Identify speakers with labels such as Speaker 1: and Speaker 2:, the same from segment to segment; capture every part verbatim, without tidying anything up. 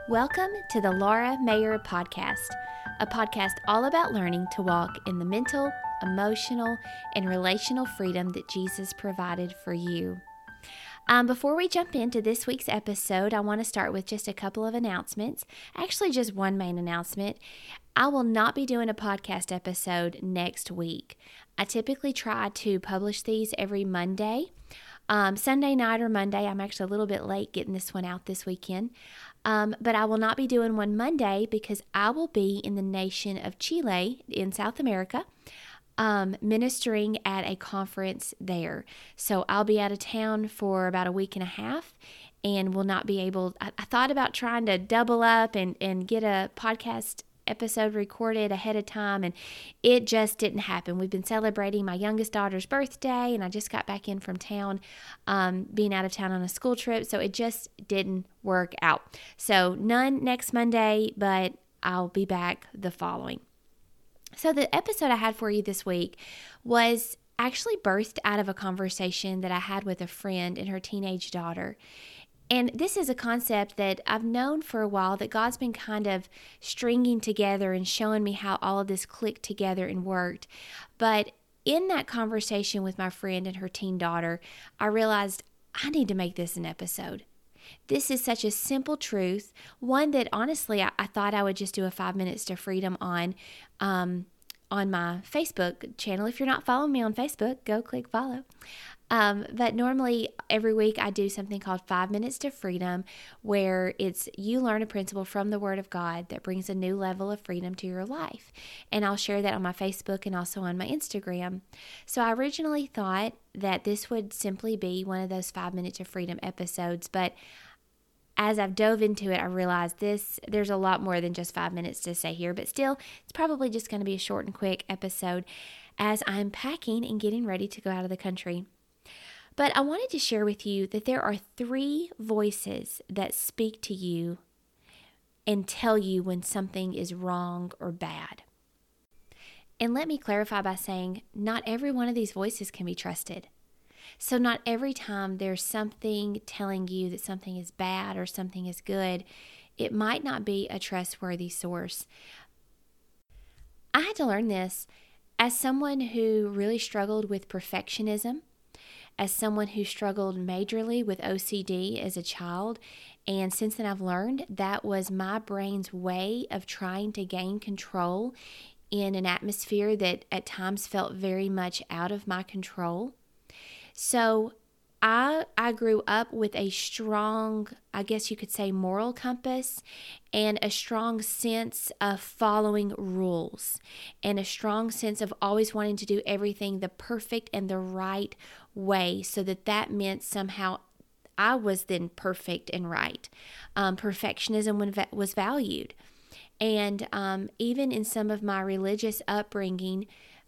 Speaker 1: Welcome to the Laura Mayer Podcast, a podcast all about learning to walk in the mental, emotional, and relational freedom that Jesus provided for you. Um, before we jump into this week's episode, I want to start with just a couple of announcements. Actually, just one main announcement. I will not be doing a podcast episode next week. I typically try to publish these every Monday. Um, Sunday night or Monday. I'm actually a little bit late getting this one out this weekend. Um, but I will not be doing one Monday because I will be in the nation of Chile in South America, um, ministering at a conference there. So I'll be out of town for about a week and a half and will not be able, I, I thought about trying to double up and, and get a podcast episode recorded ahead of time, and it just didn't happen. We've been celebrating my youngest daughter's birthday, and I just got back in from town, um, being out of town on a school trip, so it just didn't work out. So none next Monday, but I'll be back the following. So the episode I had for you this week was actually birthed out of a conversation that I had with a friend and her teenage daughter. And this is a concept that I've known for a while, that God's been kind of stringing together and showing me how all of this clicked together and worked. But in that conversation with my friend and her teen daughter, I realized I need to make this an episode. This is such a simple truth, one that honestly I, I thought I would just do a five minutes to freedom on, um, on my Facebook channel. If you're not following me on Facebook, go click follow. Um, but normally every week I do something called Five Minutes to Freedom, where it's you learn a principle from the Word of God that brings a new level of freedom to your life. And I'll share that on my Facebook and also on my Instagram. So I originally thought that this would simply be one of those Five Minutes to Freedom episodes, but as I've dove into it, I realized this, there's a lot more than just five minutes to say here, but still, it's probably just going to be a short and quick episode as I'm packing and getting ready to go out of the country. But I wanted to share with you that there are three voices that speak to you and tell you when something is wrong or bad. And let me clarify by saying not every one of these voices can be trusted. So not every time there's something telling you that something is bad or something is good, it might not be a trustworthy source. I had to learn this as someone who really struggled with perfectionism, as someone who struggled majorly with O C D as a child. And since then I've learned that was my brain's way of trying to gain control in an atmosphere that at times felt very much out of my control. So I I grew up with a strong, I guess you could say, moral compass and a strong sense of following rules and a strong sense of always wanting to do everything the perfect and the right way, so that that meant somehow I was then perfect and right. Um, perfectionism was valued. And um, even in some of my religious upbringing,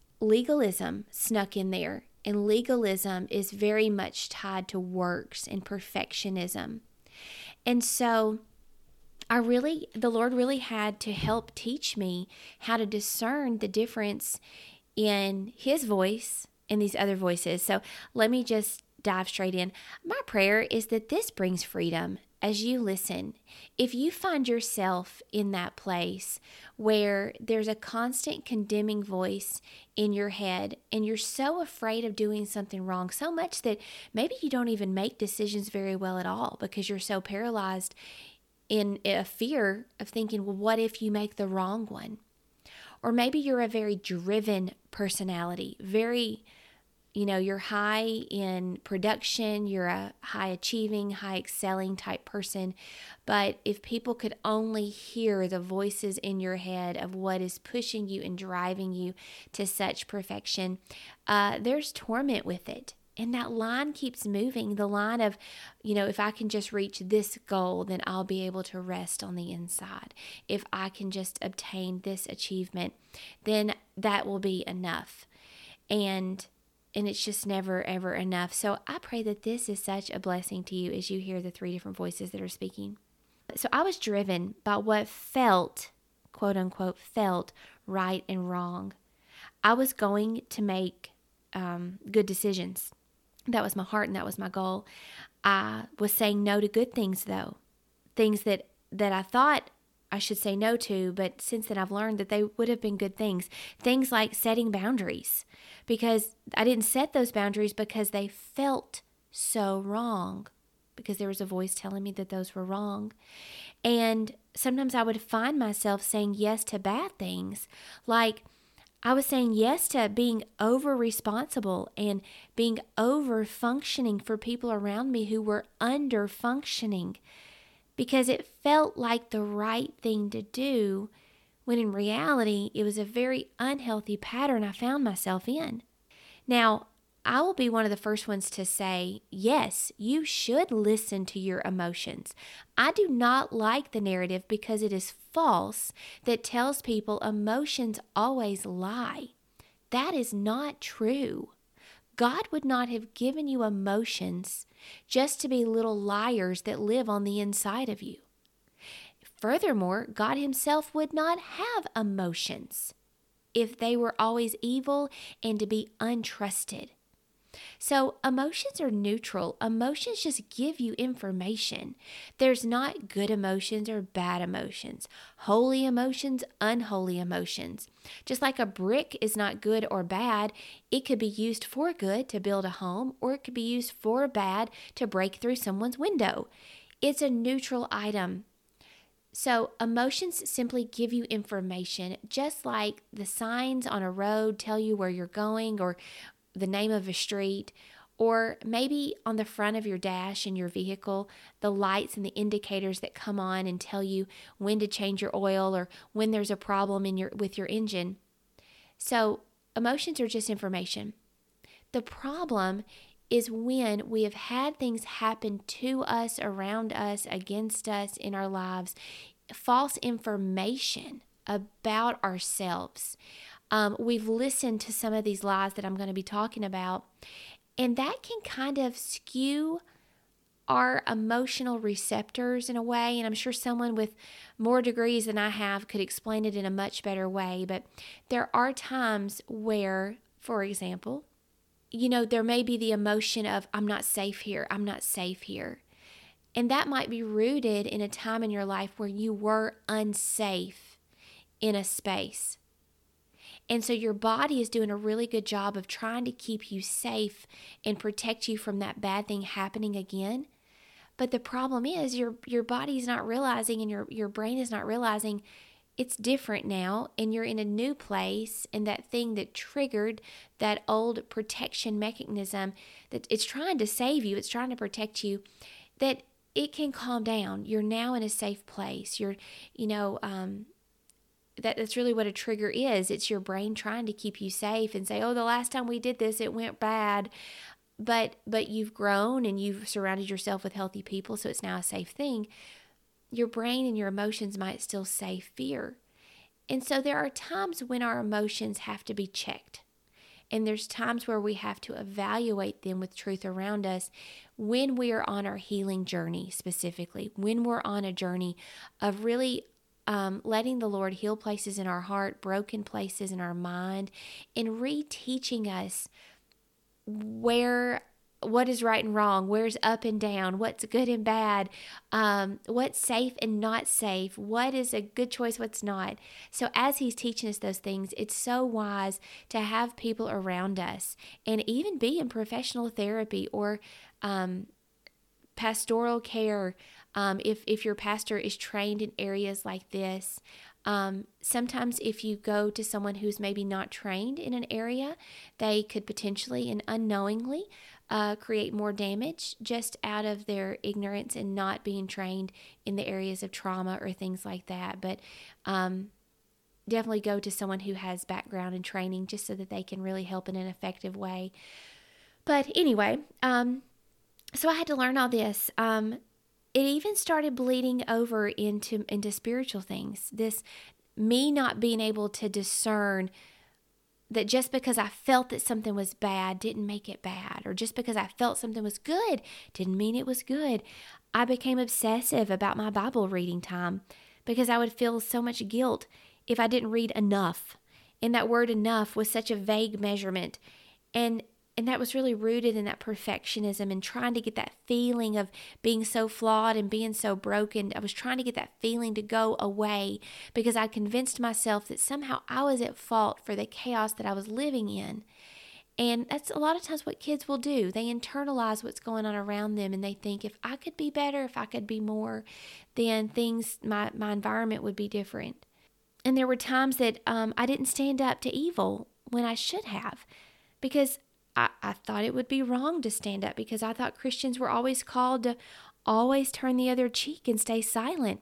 Speaker 1: legalism snuck in there. And legalism is very much tied to works and perfectionism. And so I really, the Lord really had to help teach me how to discern the difference in His voice and these other voices. So let me just dive straight in. My prayer is that this brings freedom as you listen. If you find yourself in that place where there's a constant condemning voice in your head and you're so afraid of doing something wrong, so much that maybe you don't even make decisions very well at all because you're so paralyzed in a fear of thinking, well, what if you make the wrong one? Or maybe you're a very driven personality, very You know, you're high in production, you're a high achieving, high excelling type person. But if people could only hear the voices in your head of what is pushing you and driving you to such perfection, uh, there's torment with it. And that line keeps moving, the line of, you know, if I can just reach this goal, then I'll be able to rest on the inside. If I can just obtain this achievement, then that will be enough. And And it's just never, ever enough. So I pray that this is such a blessing to you as you hear the three different voices that are speaking. So I was driven by what felt, quote unquote, felt right and wrong. I was going to make um, good decisions. That was my heart and that was my goal. I was saying no to good things, though. Things that that I thought I should say no to, but since then I've learned that they would have been good things. Things like setting boundaries, because I didn't set those boundaries because they felt so wrong, because there was a voice telling me that those were wrong. And sometimes I would find myself saying yes to bad things, like I was saying yes to being over responsible and being over functioning for people around me who were under functioning, because it felt like the right thing to do, when in reality, it was a very unhealthy pattern I found myself in. Now, I will be one of the first ones to say, yes, you should listen to your emotions. I do not like the narrative, because it is false, that tells people emotions always lie. That is not true. God would not have given you emotions just to be little liars that live on the inside of you. Furthermore, God himself would not have emotions if they were always evil and to be untrusted. So emotions are neutral. Emotions just give you information. There's not good emotions or bad emotions, holy emotions, unholy emotions. Just like a brick is not good or bad, it could be used for good to build a home, or it could be used for bad to break through someone's window. It's a neutral item. So emotions simply give you information, just like the signs on a road tell you where you're going, or the name of a street, or maybe on the front of your dash in your vehicle, the lights and the indicators that come on and tell you when to change your oil or when there's a problem in your with your engine. So emotions are just information. The problem is when we have had things happen to us, around us, against us in our lives, false information about ourselves. Um, we've listened to some of these lies that I'm going to be talking about, and that can kind of skew our emotional receptors in a way. And I'm sure someone with more degrees than I have could explain it in a much better way. But there are times where, for example, you know, there may be the emotion of, I'm not safe here, I'm not safe here. And that might be rooted in a time in your life where you were unsafe in a space. And so your body is doing a really good job of trying to keep you safe and protect you from that bad thing happening again. But the problem is your your body's not realizing, and your, your brain is not realizing it's different now, and you're in a new place, and that thing that triggered that old protection mechanism, that it's trying to save you, it's trying to protect you, that it can calm down. You're now in a safe place. You're, you know, um, That, that's really what a trigger is. It's your brain trying to keep you safe and say, oh, the last time we did this, it went bad. But but you've grown and you've surrounded yourself with healthy people, so it's now a safe thing. Your brain and your emotions might still say fear. And so there are times when our emotions have to be checked. And there's times where we have to evaluate them with truth around us when we are on our healing journey, specifically, when we're on a journey of really Um, letting the Lord heal places in our heart, broken places in our mind, and reteaching us where, what is right and wrong, where's up and down, what's good and bad, um, what's safe and not safe, what is a good choice, what's not. So as he's teaching us those things, it's so wise to have people around us, and even be in professional therapy or um, pastoral care. Um, if, if your pastor is trained in areas like this, um, sometimes if you go to someone who's maybe not trained in an area, they could potentially and unknowingly uh, create more damage just out of their ignorance and not being trained in the areas of trauma or things like that. But um, definitely go to someone who has background and training just so that they can really help in an effective way. But anyway, um, so I had to learn all this. Um, It even started bleeding over into into spiritual things. This, me not being able to discern that just because I felt that something was bad didn't make it bad, or just because I felt something was good didn't mean it was good. I became obsessive about my Bible reading time because I would feel so much guilt if I didn't read enough. And that word enough was such a vague measurement. And and that was really rooted in that perfectionism and trying to get that feeling of being so flawed and being so broken. I was trying to get that feeling to go away because I convinced myself that somehow I was at fault for the chaos that I was living in. And that's a lot of times what kids will do. They internalize what's going on around them, and they think, if I could be better, if I could be more, then things, my, my environment would be different. And there were times that um, I didn't stand up to evil when I should have, because I, I thought it would be wrong to stand up, because I thought Christians were always called to always turn the other cheek and stay silent.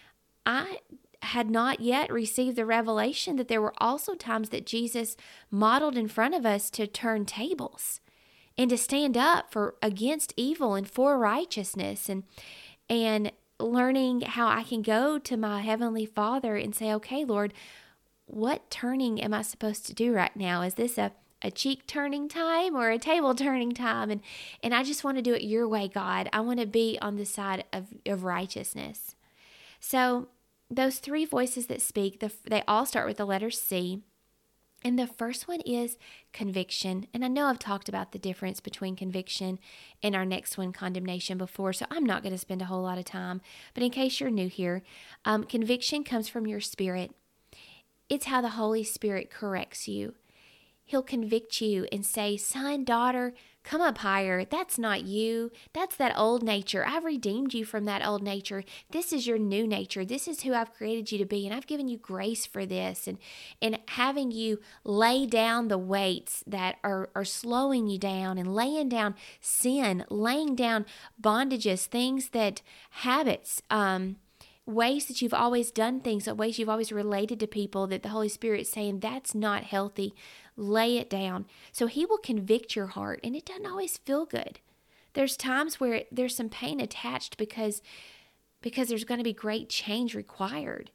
Speaker 1: I had not yet received the revelation that there were also times that Jesus modeled in front of us to turn tables and to stand up for against evil and for righteousness, and and learning how I can go to my Heavenly Father and say, okay, Lord, what turning am I supposed to do right now? Is this a a cheek turning time or a table turning time? And and I just want to do it your way, God. I want to be on the side of, of righteousness. So those three voices that speak, the, they all start with the letter C. And the first one is conviction. And I know I've talked about the difference between conviction and our next one, condemnation, before, so I'm not going to spend a whole lot of time. But in case you're new here, um, conviction comes from your spirit. It's how the Holy Spirit corrects you. He'll convict you and say, son, daughter, come up higher. That's not you. That's that old nature. I've redeemed you from that old nature. This is your new nature. This is who I've created you to be, and I've given you grace for this. And, and having you lay down the weights that are, are slowing you down, and laying down sin, laying down bondages, things that, habits, um, ways that you've always done things, ways you've always related to people, that the Holy Spirit is saying, that's not healthy. Lay it down. So he will convict your heart, and it doesn't always feel good. There's times where there's some pain attached because, because there's going to be great change required.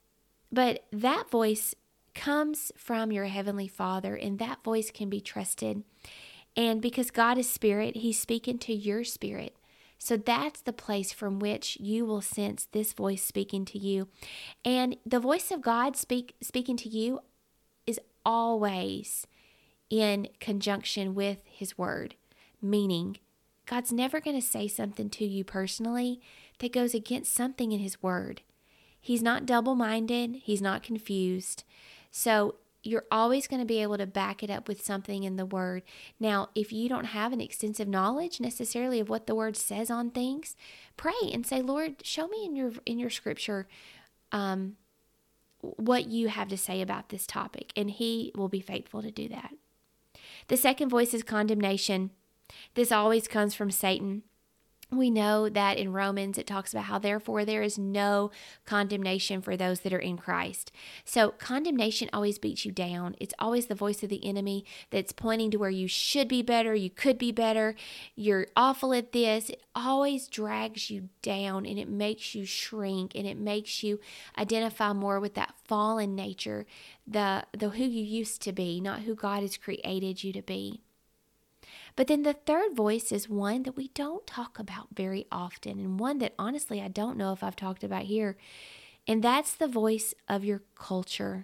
Speaker 1: But that voice comes from your Heavenly Father, and that voice can be trusted. And because God is spirit, he's speaking to your spirit. So that's the place from which you will sense this voice speaking to you. And the voice of God speak, speaking to you is always in conjunction with his word, meaning God's never going to say something to you personally that goes against something in his word. He's not double-minded. He's not confused. So you're always going to be able to back it up with something in the word. Now, if you don't have an extensive knowledge necessarily of what the word says on things, pray and say, Lord, show me in your in your scripture um, what you have to say about this topic, and he will be faithful to do that. The second voice is condemnation. This always comes from Satan. We know that in Romans it talks about how therefore there is no condemnation for those that are in Christ. So condemnation always beats you down. It's always the voice of the enemy that's pointing to where you should be better, you could be better, you're awful at this. It always drags you down, and it makes you shrink, and it makes you identify more with that fallen nature, the, the who you used to be, not who God has created you to be. But then the third voice is one that we don't talk about very often, and one that honestly I don't know if I've talked about here, and that's the voice of your culture.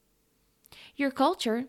Speaker 1: Your culture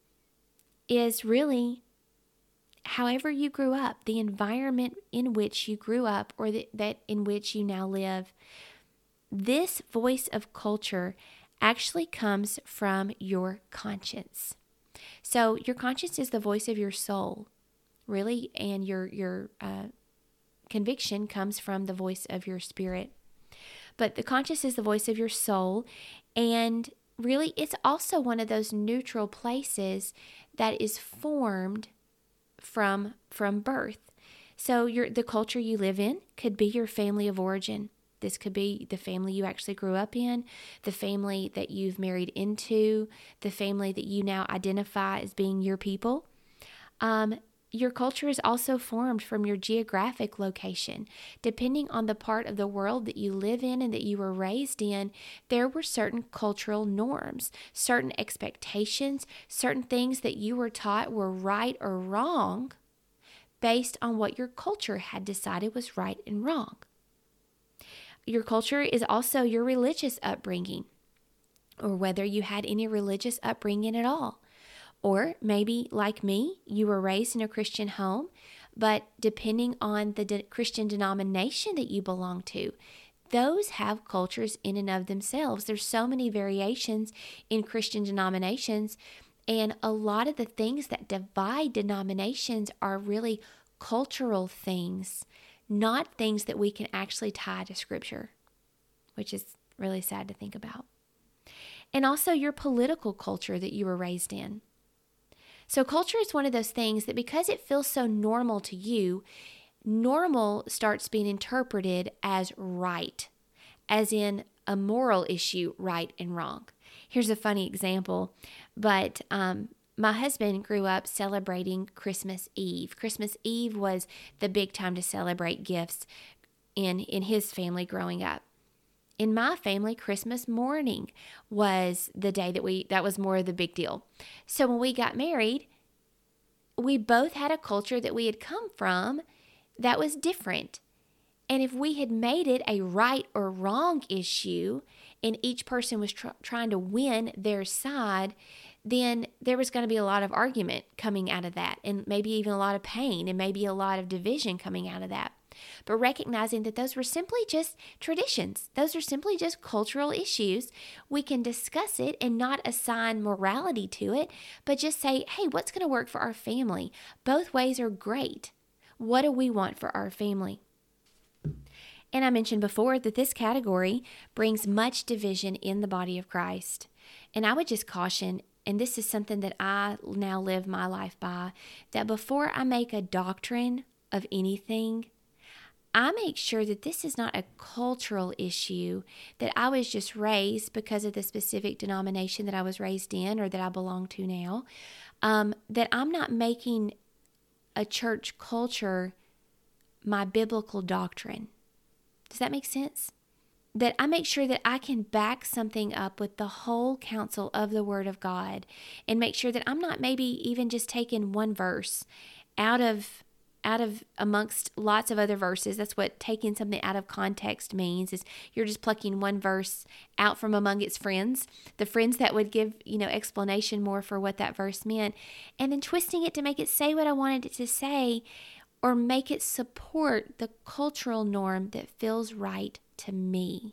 Speaker 1: is really however you grew up, the environment in which you grew up, or the, that in which you now live. This voice of culture actually comes from your conscience. So your conscience is the voice of your soul. Really, and your your uh, conviction comes from the voice of your spirit. But the conscience is the voice of your soul, and really it's also one of those neutral places that is formed from from birth. So your the culture you live in could be your family of origin. This could be the family you actually grew up in, the family that you've married into, the family that you now identify as being your people. Um, Your culture is also formed from your geographic location. Depending on the part of the world that you live in and that you were raised in, there were certain cultural norms, certain expectations, certain things that you were taught were right or wrong based on what your culture had decided was right and wrong. Your culture is also your religious upbringing, or whether you had any religious upbringing at all. Or maybe, like me, you were raised in a Christian home, but depending on the de- Christian denomination that you belong to, those have cultures in and of themselves. There's so many variations in Christian denominations, and a lot of the things that divide denominations are really cultural things, not things that we can actually tie to Scripture, which is really sad to think about. And also your political culture that you were raised in. So culture is one of those things that because it feels so normal to you, normal starts being interpreted as right, as in a moral issue, right and wrong. Here's a funny example, but um, my husband grew up celebrating Christmas Eve. Christmas Eve was the big time to celebrate gifts in, in his family growing up. In my family, Christmas morning was the day that we, that was more of the big deal. So when we got married, we both had a culture that we had come from that was different. And if we had made it a right or wrong issue and each person was tr- trying to win their side, then there was going to be a lot of argument coming out of that, and maybe even a lot of pain, and maybe a lot of division coming out of that. But recognizing that those were simply just traditions, those are simply just cultural issues, we can discuss it and not assign morality to it, but just say, hey, what's going to work for our family? Both ways are great. What do we want for our family? And I mentioned before that this category brings much division in the body of Christ. And I would just caution, and this is something that I now live my life by, that before I make a doctrine of anything, I make sure that this is not a cultural issue, that I was just raised because of the specific denomination that I was raised in or that I belong to now, um, that I'm not making a church culture my biblical doctrine. Does that make sense? That I make sure that I can back something up with the whole counsel of the Word of God and make sure that I'm not maybe even just taking one verse out of out of amongst lots of other verses. That's what taking something out of context means, is you're just plucking one verse out from among its friends, the friends that would give, you know, explanation more for what that verse meant, and then twisting it to make it say what I wanted it to say, or make it support the cultural norm that feels right to me.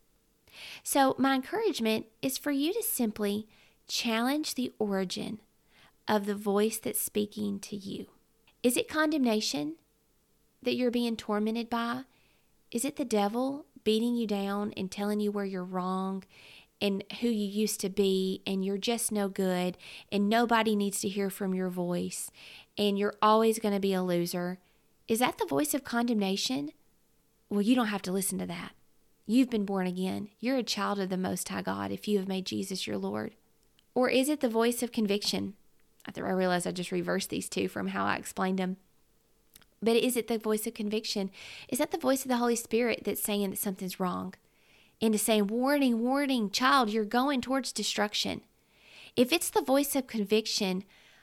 Speaker 1: So my encouragement is for you to simply challenge the origin of the voice that's speaking to you. Is it condemnation that you're being tormented by? Is it the devil beating you down and telling you where you're wrong and who you used to be, and you're just no good, and nobody needs to hear from your voice, and you're always going to be a loser? Is that the voice of condemnation? Well, you don't have to listen to that. You've been born again. You're a child of the Most High God if you have made Jesus your Lord. Or is it the voice of conviction? I th- I realize I just reversed these two from how I explained them. But is it the voice of conviction? Is that the voice of the Holy Spirit that's saying that something's wrong? And is saying, warning, warning, child, you're going towards destruction. If it's the voice of conviction,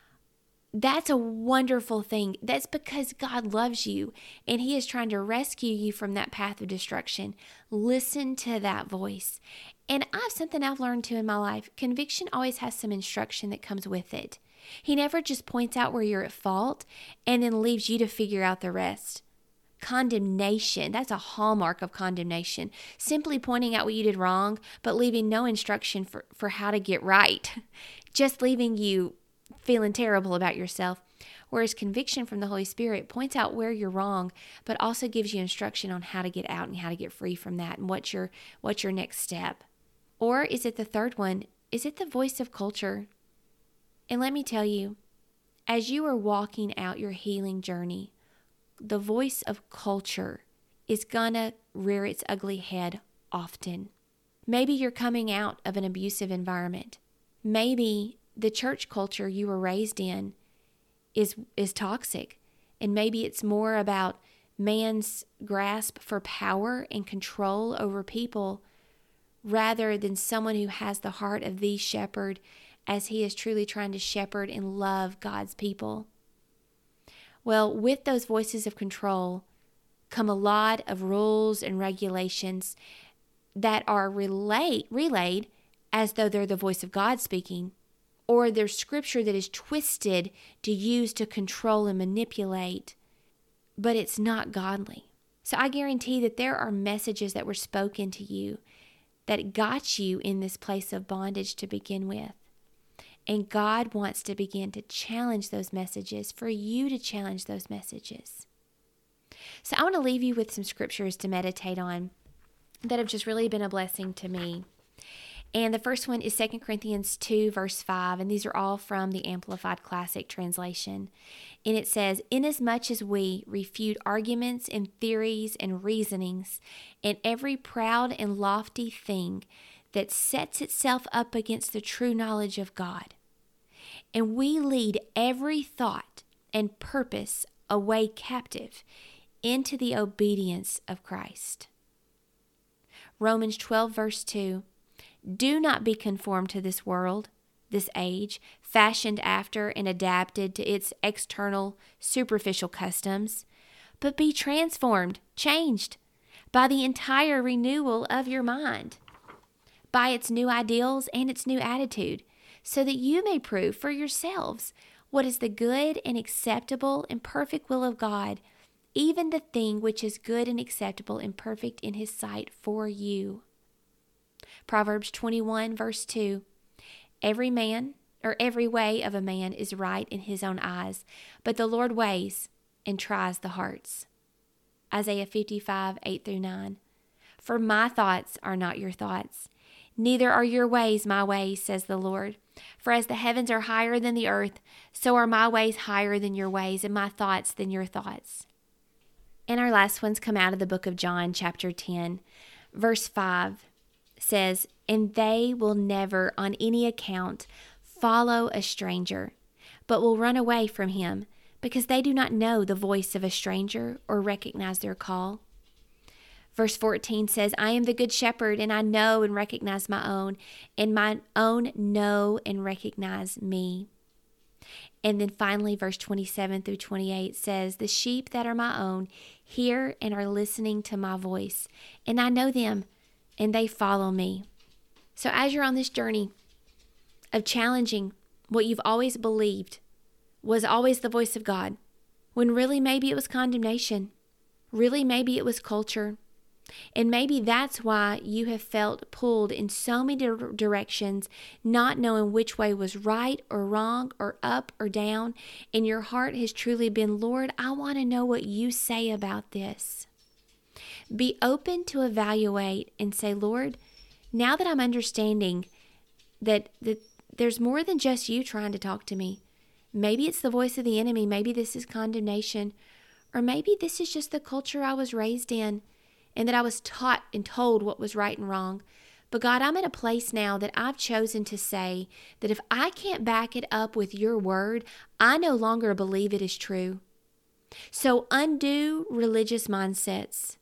Speaker 1: that's a wonderful thing. That's because God loves you and He is trying to rescue you from that path of destruction. Listen to that voice. And I have something I've learned too in my life. Conviction always has some instruction that comes with it. He never just points out where you're at fault and then leaves you to figure out the rest. Condemnation, that's a hallmark of condemnation. Simply pointing out what you did wrong, but leaving no instruction for, for how to get right. Just leaving you feeling terrible about yourself. Whereas conviction from the Holy Spirit points out where you're wrong, but also gives you instruction on how to get out and how to get free from that and what's your, what's your next step. Or is it the third one? Is it the voice of culture? And let me tell you, as you are walking out your healing journey, the voice of culture is gonna rear its ugly head often. Maybe you're coming out of an abusive environment. Maybe the church culture you were raised in is is toxic. And maybe it's more about man's grasp for power and control over people rather than someone who has the heart of the shepherd, as he is truly trying to shepherd and love God's people. Well, with those voices of control come a lot of rules and regulations that are relate, relayed as though they're the voice of God speaking, or there's scripture that is twisted to use to control and manipulate, but it's not godly. So I guarantee that there are messages that were spoken to you that got you in this place of bondage to begin with. And God wants to begin to challenge those messages, for you to challenge those messages. So I want to leave you with some scriptures to meditate on that have just really been a blessing to me. And the first one is Second Corinthians two, verse five, and these are all from the Amplified Classic Translation. And it says, "Inasmuch as we refute arguments and theories and reasonings, and every proud and lofty thing that sets itself up against the true knowledge of God, and we lead every thought and purpose away captive into the obedience of Christ." Romans twelve, verse two, "Do not be conformed to this world, this age, fashioned after and adapted to its external, superficial customs, but be transformed, changed, by the entire renewal of your mind, by its new ideals and its new attitude, so that you may prove for yourselves what is the good and acceptable and perfect will of God, even the thing which is good and acceptable and perfect in His sight for you." Proverbs twenty-one, verse two, "Every man or every way of a man is right in his own eyes, but the Lord weighs and tries the hearts." Isaiah fifty-five, eight through nine, "For my thoughts are not your thoughts, neither are your ways my ways, says the Lord. For as the heavens are higher than the earth, so are my ways higher than your ways, and my thoughts than your thoughts." And our last ones come out of the book of John, chapter ten, verse five. Says, "And they will never on any account follow a stranger, but will run away from him, because they do not know the voice of a stranger or recognize their call." Verse fourteen says, "I am the good shepherd, and I know and recognize my own, and my own know and recognize me." And then finally, verse twenty-seven through twenty-eight says, "The sheep that are my own hear and are listening to my voice, and I know them, and they follow me." So as you're on this journey of challenging what you've always believed was always the voice of God, when really maybe it was condemnation, really maybe it was culture, and maybe that's why you have felt pulled in so many di- directions, not knowing which way was right or wrong or up or down, and your heart has truly been, "Lord, I want to know what you say about this." Be open to evaluate and say, "Lord, now that I'm understanding that, that there's more than just you trying to talk to me. Maybe it's the voice of the enemy. Maybe this is condemnation. Or maybe this is just the culture I was raised in and that I was taught and told what was right and wrong. But God, I'm at a place now that I've chosen to say that if I can't back it up with your word, I no longer believe it is true." So undo religious mindsets.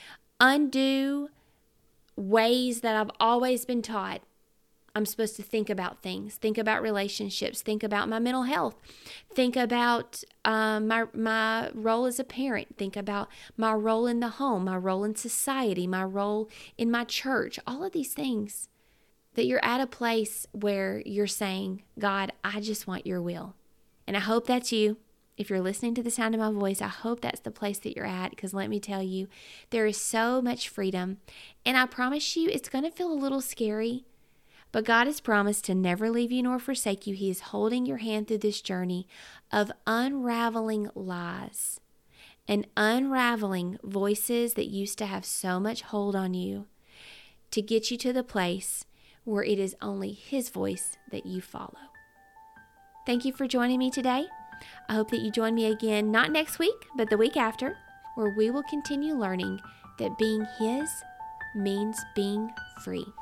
Speaker 1: Undo ways that I've always been taught I'm supposed to think about things, think about relationships, think about my mental health, think about um, my my role as a parent, think about my role in the home, my role in society, my role in my church, all of these things. That you're at a place where you're saying, "God, I just want your will." And I hope that's you. If you're listening to the sound of my voice, I hope that's the place that you're at, because let me tell you, there is so much freedom. And I promise you, it's going to feel a little scary, but God has promised to never leave you nor forsake you. He is holding your hand through this journey of unraveling lies and unraveling voices that used to have so much hold on you, to get you to the place where it is only His voice that you follow. Thank you for joining me today. I hope that you join me again, not next week, but the week after, where we will continue learning that being His means being free.